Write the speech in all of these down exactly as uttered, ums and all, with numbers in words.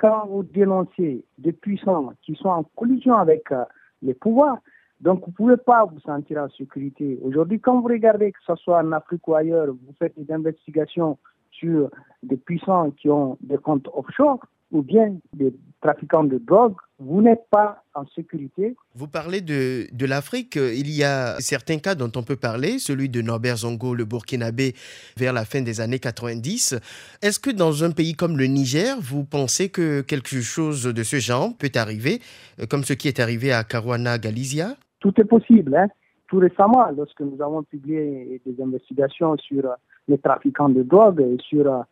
quand vous dénoncez des puissants qui sont en collision avec euh, les pouvoirs, donc vous ne pouvez pas vous sentir en sécurité. Aujourd'hui, quand vous regardez, que ce soit en Afrique ou ailleurs, vous faites des investigations sur des puissants qui ont des comptes offshore ou bien des trafiquants de drogue, vous n'êtes pas en sécurité. Vous parlez de, de l'Afrique. Il y a certains cas dont on peut parler, celui de Norbert Zongo, le Burkinabé, vers la fin des années quatre-vingt-dix. Est-ce que dans un pays comme le Niger, vous pensez que quelque chose de ce genre peut arriver, comme ce qui est arrivé à Caruana Galizia? Tout est possible. Hein. Tout récemment, lorsque nous avons publié des investigations sur les trafiquants de drogue et sur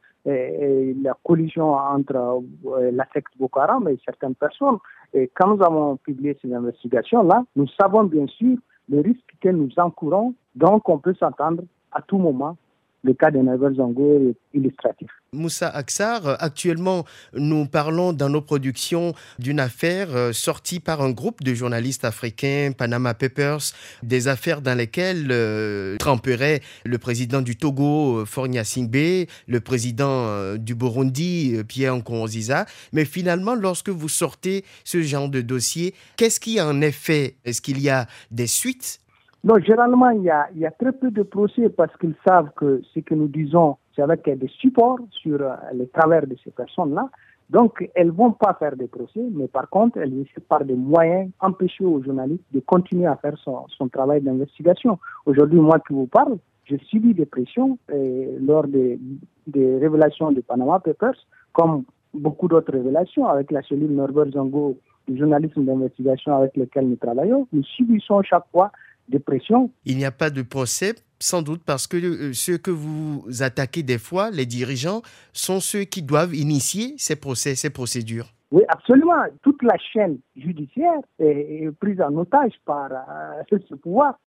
et la collision entre euh, la secte Boko Haram et certaines personnes. Et quand nous avons publié ces investigations-là, nous savons bien sûr le risque que nous encourons, donc on peut s'attendre à tout moment. Le cas de Norbert Zongo est illustratif. Moussa Aksar, actuellement, nous parlons dans nos productions d'une affaire sortie par un groupe de journalistes africains, Panama Papers, des affaires dans lesquelles euh, tremperaient le président du Togo, Faure Gnassingbé, le président euh, du Burundi, Pierre Nkurunziza. Mais finalement, lorsque vous sortez ce genre de dossier, qu'est-ce qui en est fait? Est-ce qu'il y a des suites? Non, généralement, il y, a, il y a très peu de procès parce qu'ils savent que ce que nous disons, c'est avec des supports sur euh, les travers de ces personnes-là. Donc, elles ne vont pas faire des procès, mais par contre, elles essaient par des moyens empêcher aux journalistes de continuer à faire son, son travail d'investigation. Aujourd'hui, moi qui vous parle, j'ai subi des pressions euh, lors des, des révélations de Panama Papers, comme beaucoup d'autres révélations avec la cellule Norbert Zongo, du journalisme d'investigation avec lequel nous travaillons. Nous subissons chaque fois de pression. Il n'y a pas de procès, sans doute parce que euh, ceux que vous attaquez des fois, les dirigeants, sont ceux qui doivent initier ces procès, ces procédures. Oui, absolument. Toute la chaîne judiciaire est, est prise en otage par euh, ce pouvoir.